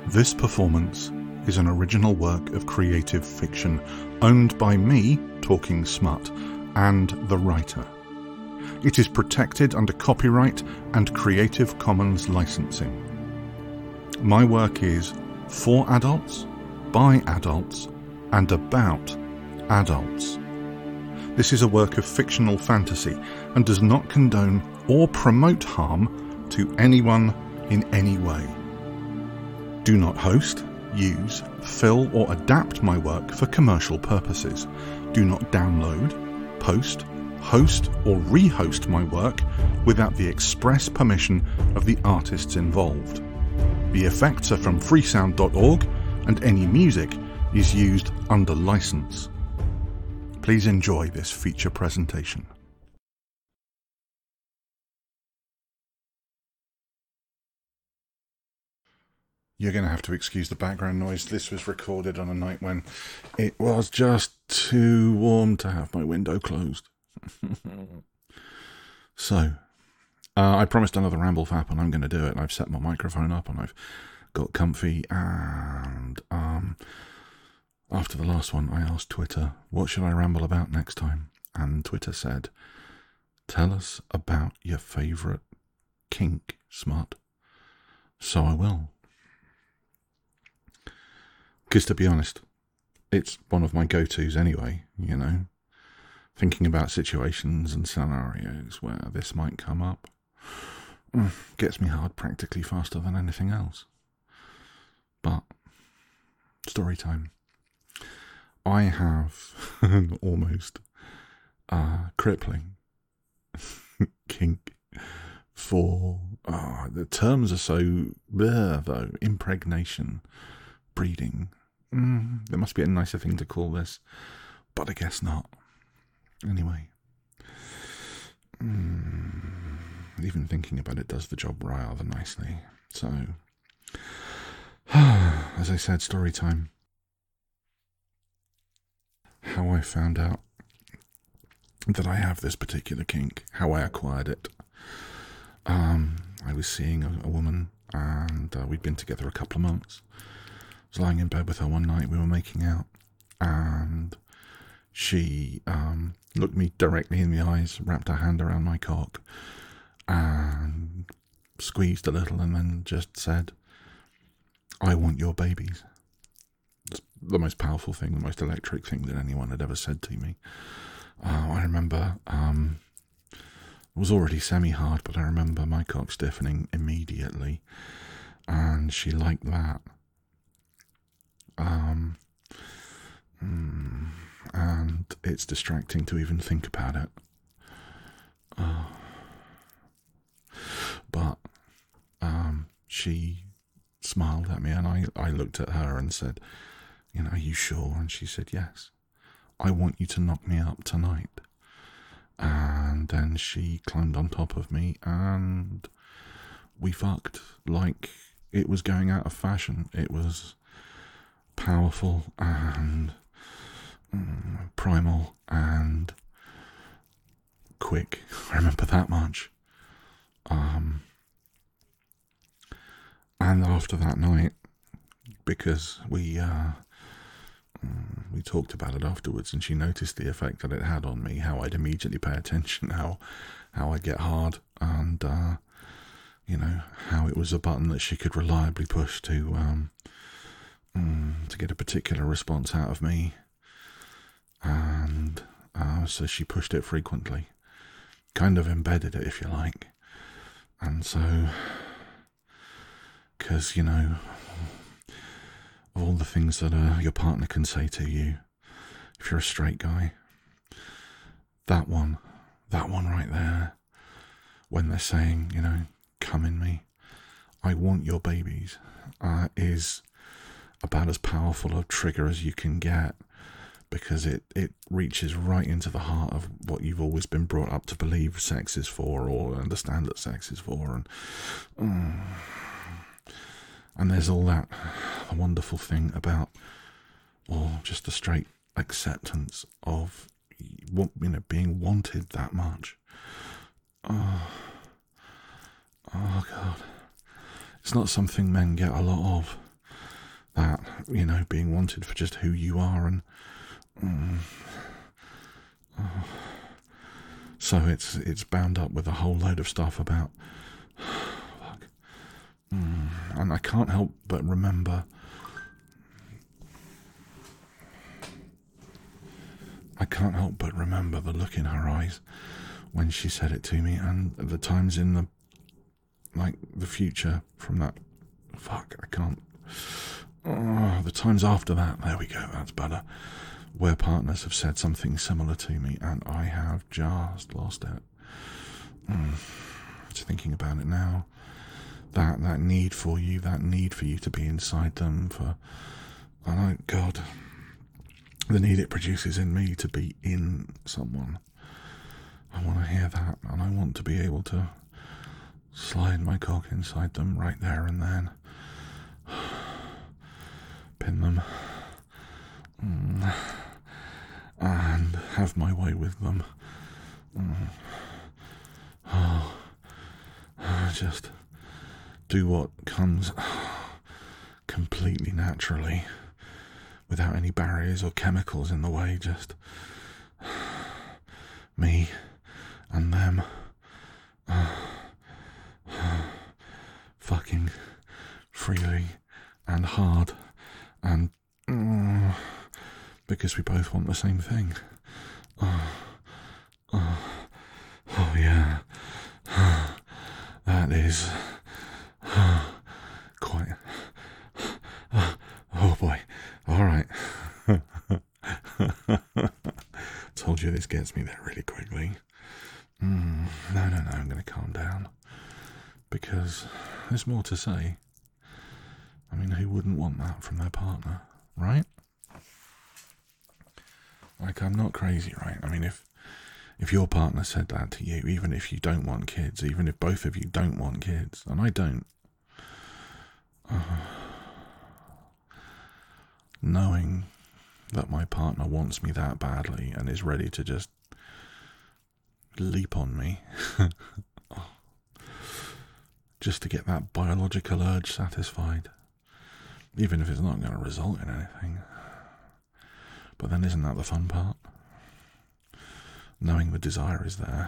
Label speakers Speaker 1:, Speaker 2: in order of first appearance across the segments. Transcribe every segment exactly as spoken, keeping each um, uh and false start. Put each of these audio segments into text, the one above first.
Speaker 1: This performance is an original work of creative fiction owned by me, Talking Smut, and the writer. It is protected under copyright and Creative Commons licensing. My work is for adults, by adults, and about adults. This is a work of fictional fantasy and does not condone or promote harm to anyone in any way. Do not host, use, fill or adapt my work for commercial purposes. Do not download, post, host or rehost my work without the express permission of the artists involved. The effects are from freesound dot org and any music is used under license. Please enjoy this feature presentation. You're going to have to excuse the background noise. This was recorded on a night when it was just too warm to have my window closed. So, uh, I promised another ramble fap and I'm going to do it. I've set my microphone up and I've got comfy, and um, after the last one I asked Twitter, what should I ramble about next time? And Twitter said, tell us about your favourite kink, Smut. So I will. Because to be honest, it's one of my go-tos anyway, you know. Thinking about situations and scenarios where this might come up gets me hard practically faster than anything else. But, story time. I have an almost uh, crippling kink for, uh, the terms are so bleh, though, impregnation, breeding. Mm, there must be a nicer thing to call this, but I guess not. Anyway, mm, even thinking about it does the job rather nicely. So, as I said, story time. How I found out that I have this particular kink, how I acquired it. Um, I was seeing a, a woman, and uh, we'd been together a couple of months. I was lying in bed with her one night, we were making out, and she um, looked me directly in the eyes, wrapped her hand around my cock, and squeezed a little, and then just said, I want your babies. It's the most powerful thing, the most electric thing that anyone had ever said to me. Uh, I remember um, it was already semi-hard, but I remember my cock stiffening immediately, and she liked that. Um, mm, and it's distracting to even think about it. Uh, but um, she smiled at me, and I, I looked at her and said, you know, are you sure? And she said, yes. I want you to knock me up tonight. And then she climbed on top of me and we fucked like it was going out of fashion. It was powerful and mm, primal and quick. I remember that much. Um, and after that night, because we uh, we talked about it afterwards, and she noticed the effect that it had on me, how I'd immediately pay attention, how how I'd get hard, and uh, you know, how it was a button that she could reliably push to um, mm, to get a particular response out of me, and uh, so she pushed it frequently, kind of embedded it, if you like, and so, because, you know, of all the things that uh, your partner can say to you, if you're a straight guy, that one, that one right there, when they're saying, you know, come in me, I want your babies, uh, is about as powerful a trigger as you can get, because it, it reaches right into the heart of what you've always been brought up to believe sex is for, or understand that sex is for, and mm, and there's all that wonderful thing about, or just a straight acceptance of, you know, being wanted that much. Oh, oh God. It's not something men get a lot of. that, you know, being wanted for just who you are, and mm, oh, so it's it's bound up with a whole load of stuff about fuck, mm, and I can't help but remember. I can't help but remember the look in her eyes when she said it to me, and the times in the, like, the future from that, fuck, I can't, oh, the times after that, there we go, that's better, where partners have said something similar to me, and I have just lost it. Mm. Just thinking about it now, that, that need for you, that need for you to be inside them, for, oh God, the need it produces in me to be in someone. I want to hear that, and I want to be able to slide my cock inside them right there and then. Pin them. Mm. And have my way with them. Mm. Oh. Just do what comes completely naturally, without any barriers or chemicals in the way, just me and them uh, uh, fucking freely and hard, and uh, because we both want the same thing. Uh, uh, oh yeah, uh, that is uh, quite. Uh, oh boy, all right. Told you this gets me there really quickly. Mm, no, no, no, I'm going to calm down, because there's more to say. I mean, who wouldn't want that from their partner, right? Like, I'm not crazy, right? I mean, if if your partner said that to you, even if you don't want kids, even if both of you don't want kids, and I don't, uh, knowing that my partner wants me that badly and is ready to just leap on me just to get that biological urge satisfied, even if it's not going to result in anything. But then isn't that the fun part? Knowing the desire is there.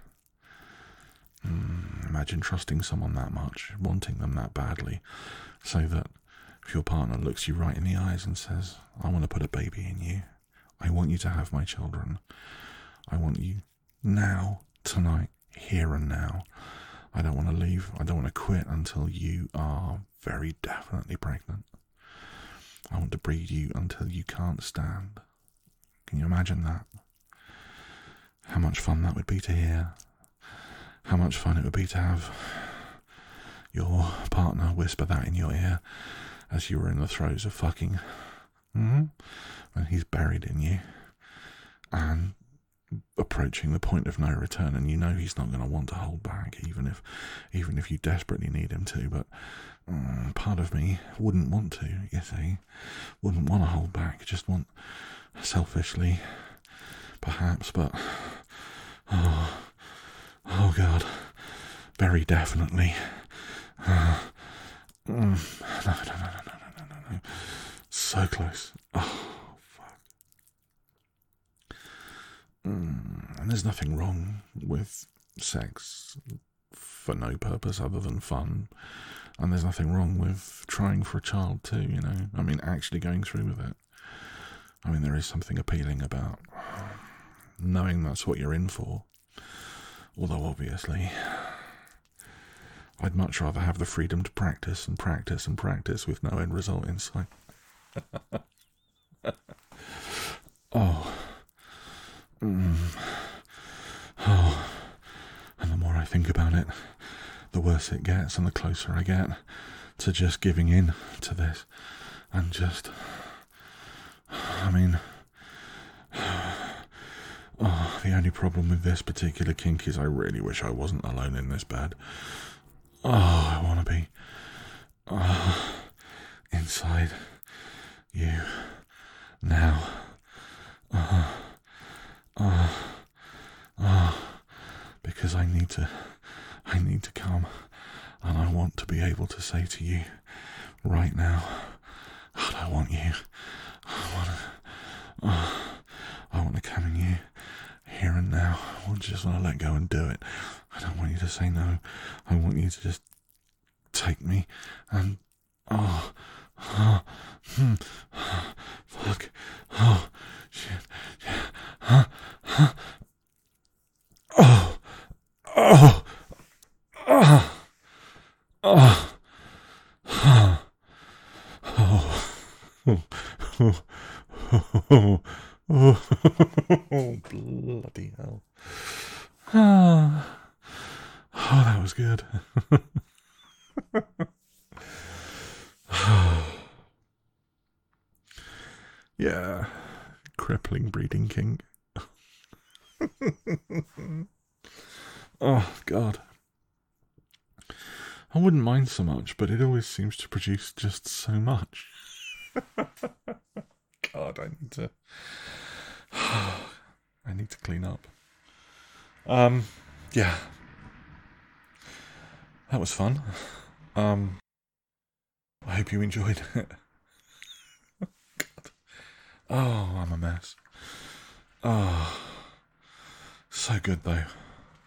Speaker 1: Mm, imagine trusting someone that much, wanting them that badly, so that if your partner looks you right in the eyes and says, I want to put a baby in you, I want you to have my children, I want you now, tonight, here and now, I don't want to leave, I don't want to quit until you are very definitely pregnant, I want to breed you until you can't stand. Can you imagine that? How much fun that would be to hear. How much fun it would be to have your partner whisper that in your ear as you were in the throes of fucking, mm-hmm, when he's buried in you and approaching the point of no return, and you know he's not going to want to hold back, even if even if you desperately need him to, but um, part of me wouldn't want to, you see, wouldn't want to hold back, just want, selfishly perhaps, but oh, oh God, very definitely. Uh, mm, no, no, no, no, no, no, no, no. So close. Oh, fuck. Mm, and there's nothing wrong with sex for no purpose other than fun. And there's nothing wrong with trying for a child too, you know. I mean, actually going through with it. I mean, there is something appealing about knowing that's what you're in for. Although, obviously, I'd much rather have the freedom to practice and practice and practice with no end result in sight. Oh. Mm. Oh. And the more I think about it, the worse it gets and the closer I get to just giving in to this. And just, I mean, oh, the only problem with this particular kink is I really wish I wasn't alone in this bed. Oh, I want to be oh, inside you now. Oh, oh, oh, because I need to, I need to come, and I want to be able to say to you right now, God, I want you. I want to. Oh, I want to come in you here and now. I want just want to let go and do it. I don't want you to say no. I want you to just take me and oh, oh hmm, oh, fuck, oh shit, yeah, huh, huh, oh, oh, oh, oh, oh, oh, oh, oh, oh, oh, bloody hell. Oh, oh, that was good. Yeah, crippling breeding kink. Oh, God. I wouldn't mind so much, but it always seems to produce just so much. God, I need to... I need to clean up. Um, yeah. That was fun. Um, I hope you enjoyed it. God. Oh, I'm a mess. Oh, so good though.